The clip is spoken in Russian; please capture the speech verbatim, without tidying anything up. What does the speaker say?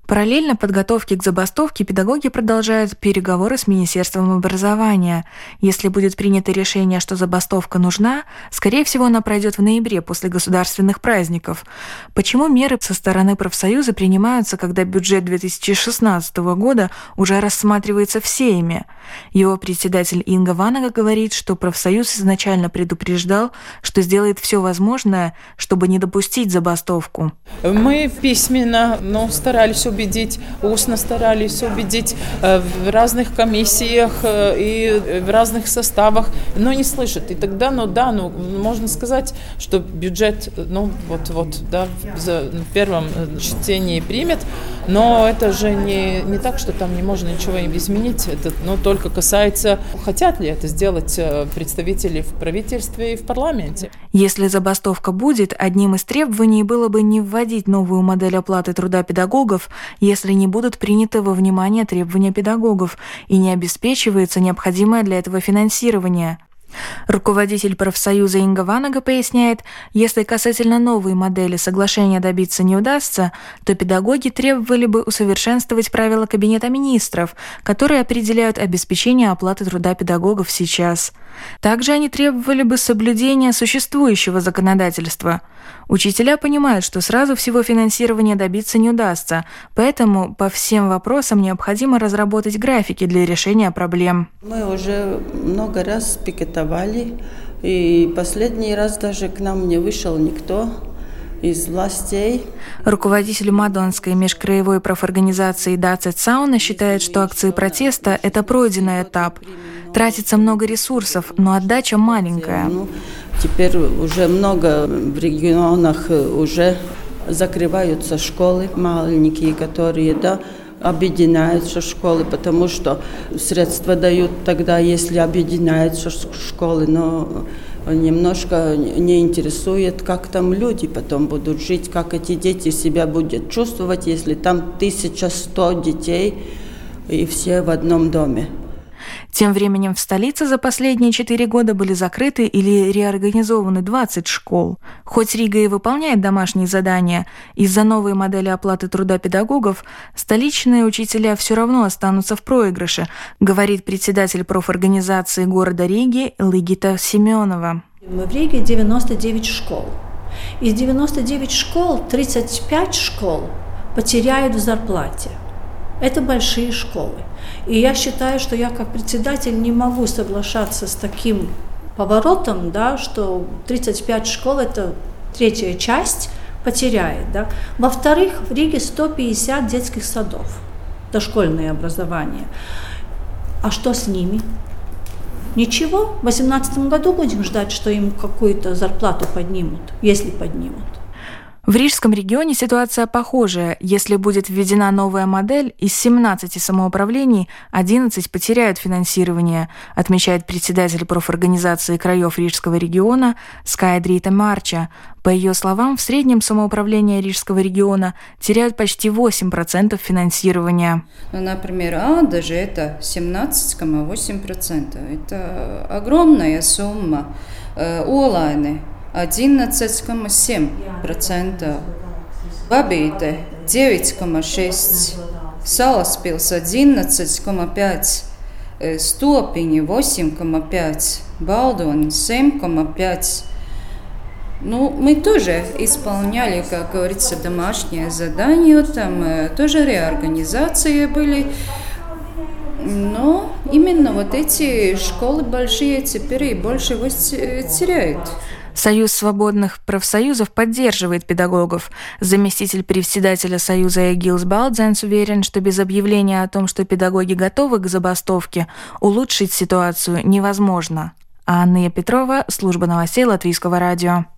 Параллельно подготовке к забастовке педагоги продолжают переговоры с Министерством образования. Если будет принято решение, что забастовка нужна, скорее всего, она пройдет в ноябре после государственных праздников. Почему меры со стороны профсоюза принимаются, когда бюджет две тысячи шестнадцатого года уже рассматривается всеми? Его председатель Инга Ванага говорит, что профсоюз изначально предупреждал, что сделает все возможное, чтобы не допустить забастовку. Мы письменно, но старались убедить убедить, устно старались убедить э, в разных комиссиях э, и в разных составах, но не слышат. И тогда, ну да, ну можно сказать, что бюджет, ну вот, вот, да, в первом чтении примет, но это же не, не так, что там не можно ничего изменить. Это, ну, только касается, хотят ли это сделать представители в правительстве и в парламенте. Если забастовка будет, одним из требований было бы не вводить новую модель оплаты труда педагогов, если не будут приняты во внимание требования педагогов и не обеспечивается необходимое для этого финансирование. Руководитель профсоюза Инга Ванага поясняет, если касательно новой модели соглашения добиться не удастся, то педагоги требовали бы усовершенствовать правила Кабинета министров, которые определяют обеспечение оплаты труда педагогов сейчас. Также они требовали бы соблюдения существующего законодательства. Учителя понимают, что сразу всего финансирования добиться не удастся, поэтому по всем вопросам необходимо разработать графики для решения проблем. Мы уже много раз пикетовали, и последний раз даже к нам не вышел никто из властей. Руководитель Мадонской межкраевой профорганизации Дацет Сауна считает, что акции протеста – это пройденный этап. Тратится много ресурсов, но отдача маленькая. Ну, теперь уже много в регионах уже закрываются школы маленькие, которые, да, объединяются школы, потому что средства дают тогда, если объединяются школы, но немножко не интересует, как там люди потом будут жить, как эти дети себя будут чувствовать, если там тысяча сто детей и все в одном доме. Тем временем в столице за последние четыре года были закрыты или реорганизованы двадцать школ. Хоть Рига и выполняет домашние задания, из-за новой модели оплаты труда педагогов столичные учителя все равно останутся в проигрыше, говорит председатель профорганизации города Риги Лигита Семенова. В Риге девяносто девять школ. Из девяноста девяти школ тридцать пять школ потеряют в зарплате. Это большие школы. И я считаю, что я как председатель не могу соглашаться с таким поворотом, да, что тридцать пять школ – это третья часть потеряет. Да. Во-вторых, в Риге сто пятьдесят детских садов, дошкольное образование. А что с ними? Ничего. В две тысячи восемнадцатом году будем ждать, что им какую-то зарплату поднимут, если поднимут. В Рижском регионе ситуация похожая. Если будет введена новая модель, из семнадцати самоуправлений одиннадцать потеряют финансирование, отмечает председатель профорганизации краев Рижского региона Скайдрита Марча. По ее словам, в среднем самоуправления Рижского региона теряют почти восемь процентов финансирования. Ну, например, Ада же это семнадцать целых восемь десятых процента. Это огромная сумма. Олайны одиннадцать целых семь десятых процента, Бабīte девять целых шесть десятых процента, Salaspils одиннадцать целых пять десятых процента, Стопиņi восемь целых пять десятых процента, Baldoņi семь целых пять десятых процента. Ну, мы тоже исполняли, как говорится, домашнее задание, там тоже реорганизации были. Но именно вот эти школы большие теперь и больше его теряют. Союз свободных профсоюзов поддерживает педагогов. Заместитель председателя Союза Эгилс Балдзенс уверен, что без объявления о том, что педагоги готовы к забастовке, улучшить ситуацию невозможно. Анна Петрова, служба новостей Латвийского радио.